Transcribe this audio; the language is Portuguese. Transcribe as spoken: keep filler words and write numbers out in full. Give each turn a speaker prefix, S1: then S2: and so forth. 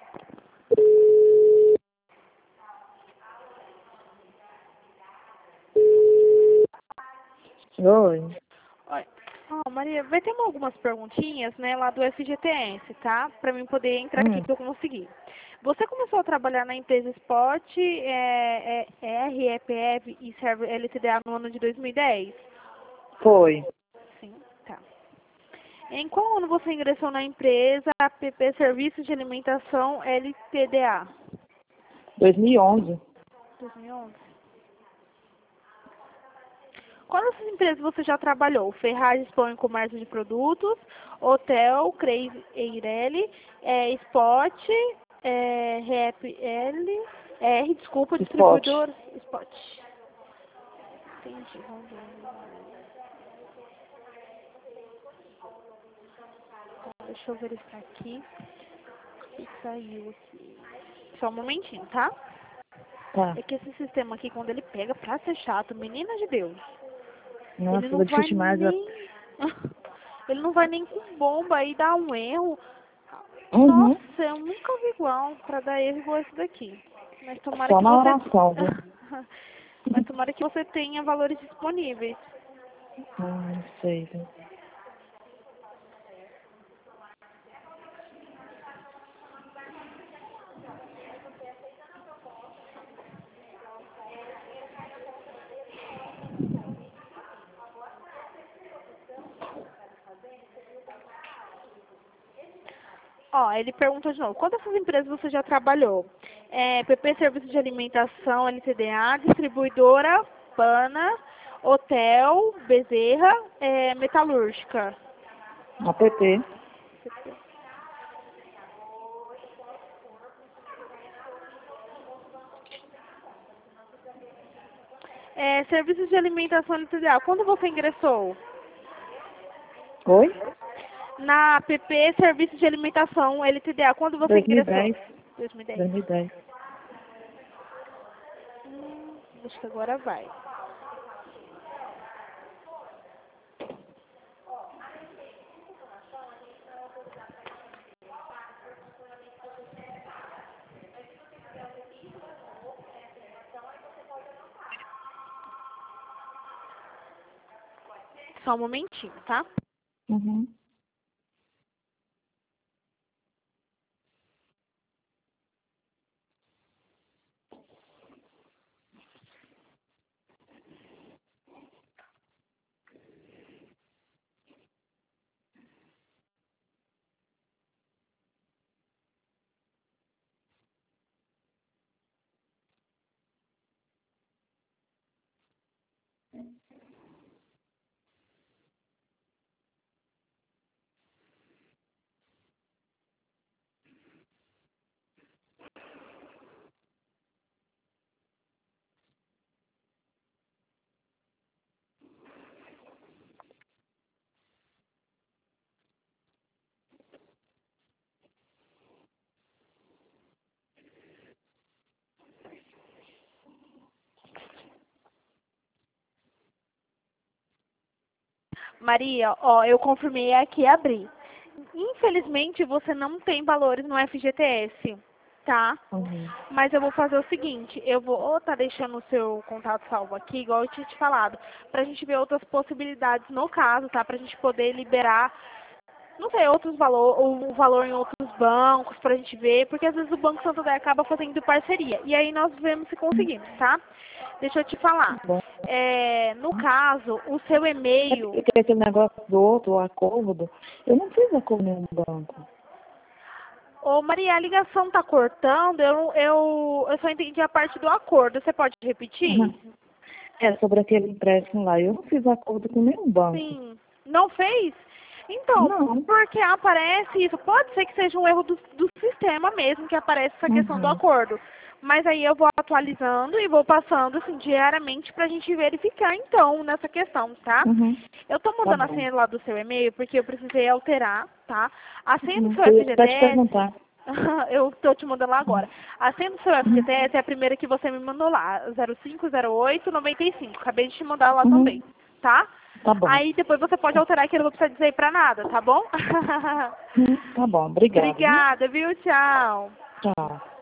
S1: Oi.
S2: Oi. Oh, Maria, vai ter algumas perguntinhas, né, lá do F G T S, tá? Pra mim poder entrar aqui
S1: Hum,
S2: pra eu conseguir. Você começou a trabalhar na empresa Spot, é, é, R E P F e serve L T D A no ano de dois mil e dez?
S1: foi.
S2: Sim, tá. Em qual ano você ingressou na empresa A P P Serviços de Alimentação L T D A?
S1: dois mil e onze.
S2: dois mil e onze. Qual dessas empresas você já trabalhou? Ferragens Pão e Comércio de Produtos, Hotel, Crazy Eireli, é, Spot, é, Rap L, R, desculpa,
S1: Spot.
S2: distribuidor, Spot. Entendi, vamos ver. Então, deixa eu verificar aqui. O que saiu aqui? Só um momentinho, tá?
S1: Tá.
S2: É que esse sistema aqui, quando ele pega pra ser chato, menina de Deus,
S1: Nossa,
S2: ele
S1: eu
S2: não
S1: vou
S2: vai
S1: discutir mais. a-
S2: nem... ele não vai nem com bomba aí dar um erro.
S1: Uhum.
S2: Nossa, eu nunca vi igual pra dar erro igual esse daqui. Mas tomara
S1: Só
S2: que
S1: na
S2: você...
S1: oração, viu?
S2: Mas tomara que você tenha valores disponíveis.
S1: Hum, não sei, viu?
S2: Ó, ele perguntou de novo, quantas dessas empresas você já trabalhou? É, P P Serviço de Alimentação, L T D A, Distribuidora, Pana, Hotel, Bezerra, é, Metalúrgica.
S1: App.
S2: É, Serviços de Alimentação, L T D A, quando você ingressou?
S1: Oi?
S2: Na P P Serviços de Alimentação, L T D A, quando você ingressou?
S1: dois mil e dez.
S2: dois mil e dez.
S1: dois mil e dez.
S2: Hum, acho que agora vai. Só um momentinho, tá?
S1: Uhum.
S2: Maria, ó, eu confirmei aqui e abri. Infelizmente, você não tem valores no F G T S, tá?
S1: Uhum.
S2: Mas eu vou fazer o seguinte, eu vou estar deixando o seu contato salvo aqui, igual eu tinha te falado, pra gente ver outras possibilidades no caso, tá? Pra gente poder liberar, não sei, outros valor, ou o valor em outros bancos pra gente ver, porque às vezes o Banco Santander acaba fazendo parceria. E aí nós vemos se conseguimos, tá? Deixa eu te falar.
S1: Tá bom.
S2: É, no caso, o seu
S1: É
S2: e-mail.
S1: porque aquele negócio do outro, o acordo, eu não fiz acordo em nenhum banco.
S2: Ô Maria, a ligação tá cortando, eu, eu, eu só entendi a parte do acordo. Você pode repetir?
S1: Uhum. É, sobre aquele empréstimo lá, eu não fiz acordo com nenhum banco.
S2: Sim. Não fez? Então,
S1: Não.
S2: porque aparece isso. Pode ser que seja um erro do, do sistema mesmo, que aparece essa questão do
S1: Uhum.
S2: acordo. Mas aí eu vou atualizando e vou passando assim diariamente pra gente verificar então nessa questão, tá?
S1: Uhum.
S2: Eu tô
S1: Tá
S2: mudando a
S1: bom.
S2: senha lá do seu e-mail porque eu precisei alterar, tá? A senha do
S1: Uhum.
S2: seu
S1: Eu ia até te
S2: F G T S,
S1: perguntar.
S2: eu tô te mandando lá
S1: Uhum.
S2: agora. A senha do seu F G T S é a primeira que você me mandou lá, zero cinco zero oito nove cinco. Acabei de te mandar lá também,
S1: Uhum.
S2: tá?
S1: Tá bom.
S2: Aí depois você pode alterar que eu não vou precisar dizer pra nada, tá bom?
S1: Uhum. Tá bom. Obrigada, viu?
S2: Obrigada, viu? Tchau.
S1: Tchau.